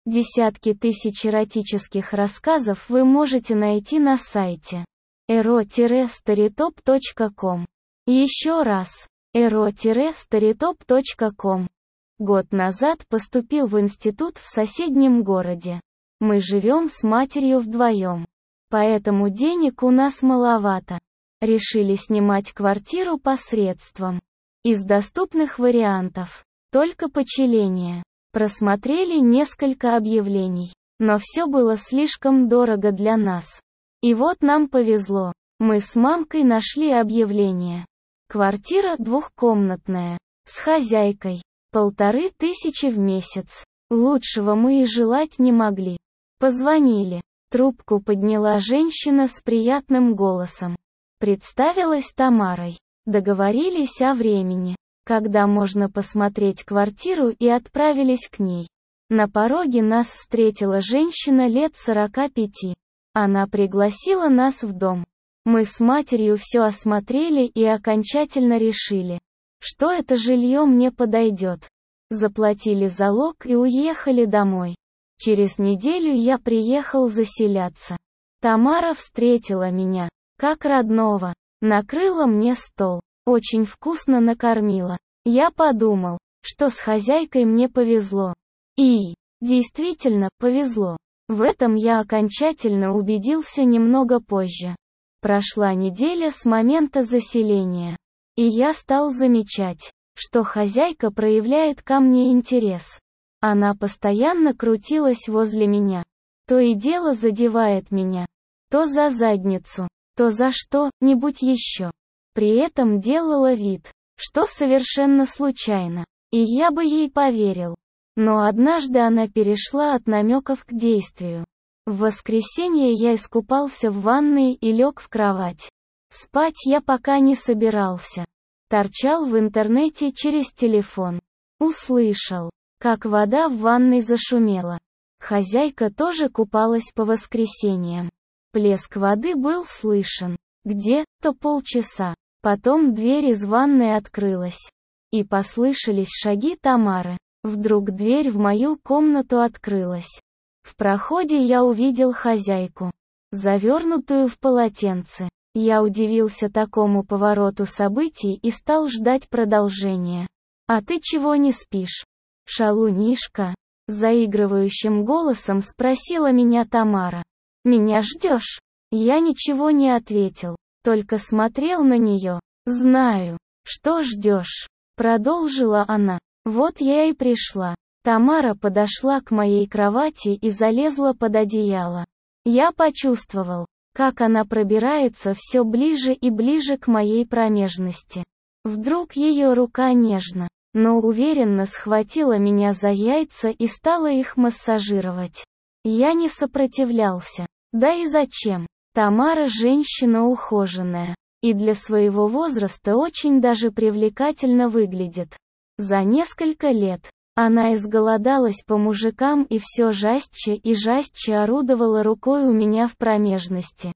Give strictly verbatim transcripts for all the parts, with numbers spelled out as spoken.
Десятки тысяч эротических рассказов вы можете найти на сайте эро старитоп точка ком. Еще раз, эро старитоп точка ком. Год назад поступил в институт в соседнем городе. Мы живем с матерью вдвоем. Поэтому денег у нас маловато. Решили снимать квартиру посредством из доступных вариантов только почеление. Просмотрели несколько объявлений, но все было слишком дорого для нас. И вот нам повезло. Мы с мамкой нашли объявление. Квартира двухкомнатная, с хозяйкой, полторы тысячи в месяц. Лучшего мы и желать не могли. Позвонили. Трубку подняла женщина с приятным голосом. Представилась Тамарой. Договорились о времени, когда можно посмотреть квартиру, и отправились к ней. На пороге нас встретила женщина лет сорока пяти. Она пригласила нас в дом. Мы с матерью все осмотрели и окончательно решили, что это жилье мне подойдет. Заплатили залог и уехали домой. Через неделю я приехал заселяться. Тамара встретила меня, как родного, накрыла мне стол, очень вкусно накормила. Я подумал, что с хозяйкой мне повезло. И, действительно, повезло. В этом я окончательно убедился немного позже. Прошла неделя с момента заселения. И я стал замечать, что хозяйка проявляет ко мне интерес. Она постоянно крутилась возле меня. То и дело задевает меня. То за задницу, то за что-нибудь еще. При этом делала вид, что совершенно случайно. И я бы ей поверил. Но однажды она перешла от намеков к действию. В воскресенье я искупался в ванной и лег в кровать. Спать я пока не собирался. Торчал в интернете через телефон. Услышал, как вода в ванной зашумела. Хозяйка тоже купалась по воскресеньям. Плеск воды был слышен. Где-то полчаса. Потом дверь из ванной открылась. И послышались шаги Тамары. Вдруг дверь в мою комнату открылась. В проходе я увидел хозяйку, завернутую в полотенце. Я удивился такому повороту событий и стал ждать продолжения. «А ты чего не спишь, шалунишка?» Заигрывающим голосом спросила меня Тамара. «Меня ждешь?» Я ничего не ответил, только смотрел на нее. «Знаю, что ждешь», — продолжила она. «Вот я и пришла». Тамара подошла к моей кровати и залезла под одеяло. Я почувствовал, как она пробирается все ближе и ближе к моей промежности. Вдруг ее рука нежно, но уверенно схватила меня за яйца и стала их массажировать. Я не сопротивлялся. Да и зачем? Тамара женщина ухоженная, и для своего возраста очень даже привлекательно выглядит. За несколько лет она изголодалась по мужикам и все жестче и жестче орудовала рукой у меня в промежности.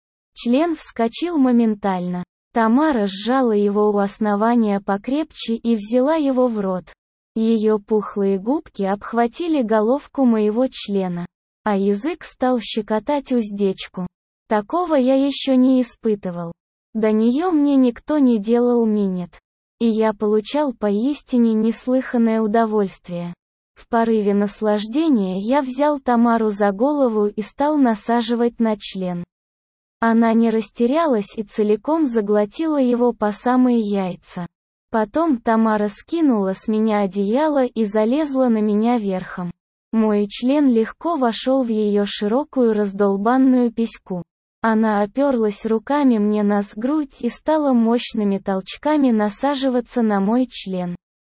Член вскочил моментально. Тамара сжала его у основания покрепче и взяла его в рот. Ее пухлые губки обхватили головку моего члена, а язык стал щекотать уздечку. Такого я еще не испытывал. До нее мне никто не делал минет. И я получал поистине неслыханное удовольствие. В порыве наслаждения я взял Тамару за голову и стал насаживать на член. Она не растерялась и целиком заглотила его по самые яйца. Потом Тамара скинула с меня одеяло и залезла на меня верхом. Мой член легко вошел в ее широкую раздолбанную письку. Она оперлась руками мне на грудь и стала мощными толчками насаживаться на мой член.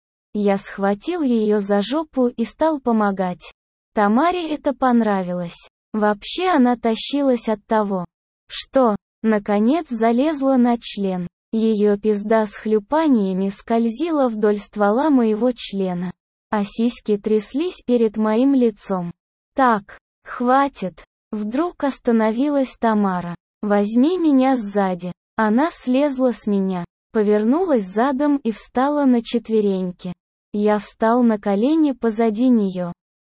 Я схватил ее за жопу и стал помогать. Тамаре это понравилось. Вообще она тащилась от того, что, наконец, залезла на член. Ее пизда с хлюпаниями скользила вдоль ствола моего члена, а сиськи тряслись перед моим лицом. «Так, хватит!» Вдруг остановилась Тамара. «Возьми меня сзади». Она слезла с меня, повернулась задом и встала на четвереньки. Я встал на колени позади нее.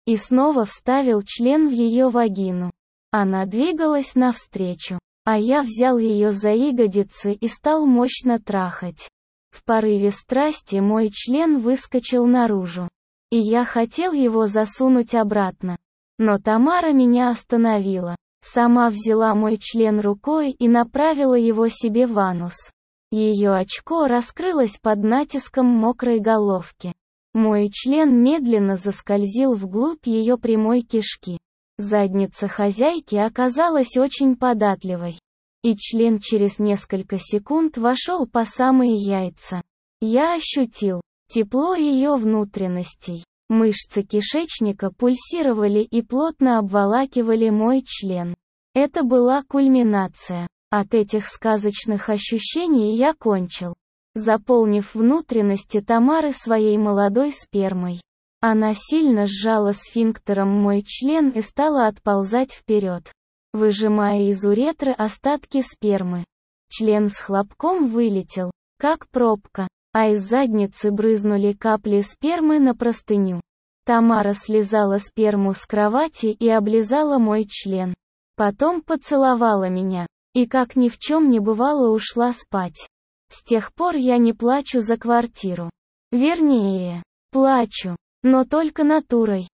и снова вставил член в ее вагину. Она двигалась навстречу, а я взял ее за ягодицы и стал мощно трахать. В порыве страсти мой член выскочил наружу, и я хотел его засунуть обратно. Но Тамара меня остановила. Сама взяла мой член рукой и направила его себе в анус. Ее очко раскрылось под натиском мокрой головки. Мой член медленно заскользил вглубь ее прямой кишки. Задница хозяйки оказалась очень податливой, и член через несколько секунд вошел по самые яйца. Я ощутил тепло ее внутренностей. Мышцы кишечника пульсировали и плотно обволакивали мой член. Это была кульминация. От этих сказочных ощущений я кончил, заполнив внутренности Тамары своей молодой спермой. Она сильно сжала сфинктером мой член и стала отползать вперед, выжимая из уретры остатки спермы. Член с хлопком вылетел, как пробка, а из задницы брызнули капли спермы на простыню. Тамара слизала сперму с кровати и облизала мой член. Потом поцеловала меня, и как ни в чем не бывало ушла спать. С тех пор я не плачу за квартиру. Вернее, плачу, но только натурой.